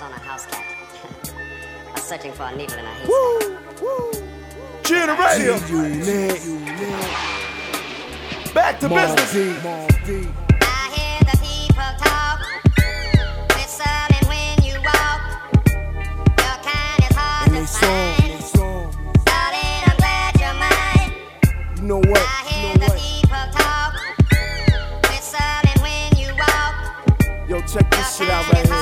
was on a house cat. I was searching for a needle in a haystack. G in the radio. Back to business. I hear the people talk, whistling when you walk. Your kind is hard to find. Darling, I'm glad you're mine. You know what? I hear the people talk, whistling when you walk. Yo, check this shit out right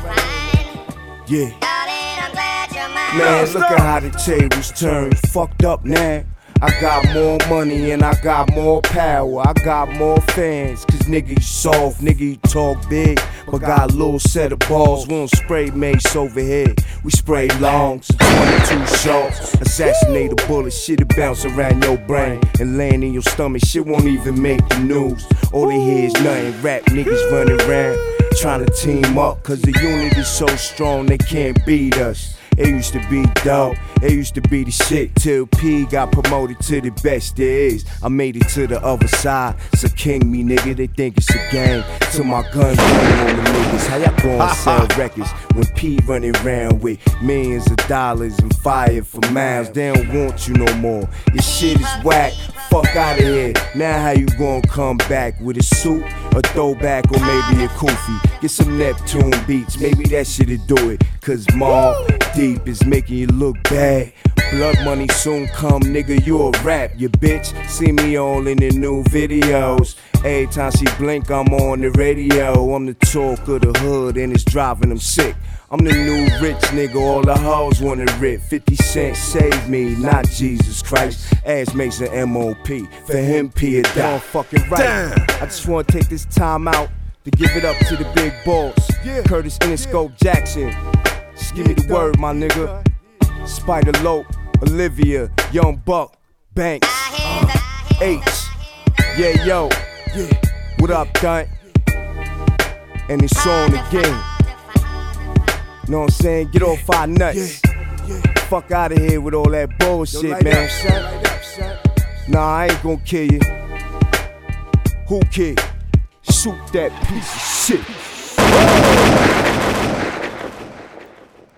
here. Yeah. Darling, I'm glad you're mine. Man, look at how the tables turn. Fucked up now. I got more money and I got more power. I got more fans. Cause nigga, you soft, nigga, you talk big. But got a little set of balls. We don't spray mace over here. We spray longs, 22 shots. Assassinate a bullet, shit'll bounce around your brain and land in your stomach. Shit won't even make the news. All they hear is nothing. Rap niggas running around trying to team up. Cause the unit is so strong they can't beat us. It used to be dope, it used to be the shit. Till P got promoted to the best there is. I made it to the other side, so king me nigga, they think it's a game. Till my gun running on the niggas. How y'all gon' sell records when P running around with millions of dollars and fire for miles? They don't want you no more, your shit is whack, fuck out of here. Now how you gon' come back with a suit, a throwback, or maybe a kufi? Get some Neptune beats, maybe that shit'll do it. Cause Mobb Deep is making you look bad. Blood money soon come, nigga, you a rap, you bitch. See me all in the new videos. Every time she blink, I'm on the radio. I'm the talk of the hood and it's driving them sick. I'm the new rich nigga, all the hoes wanna rip. 50 Cent save me, not Jesus Christ. Ass makes an MOP, for him P a die. Fucking right. Damn. I just wanna take this time out to give it up to the big boss. Curtis Interscope Jackson. Just give me the word, my nigga. Spider Lope, Olivia, Young Buck, Banks, H. Yeah, yo. What up, Dun? And it's on again. Know what I'm saying? Get off our nuts. Fuck out of here with all that bullshit, man. Nah, I ain't gon' kill you. Who kid? Shoot that piece of shit.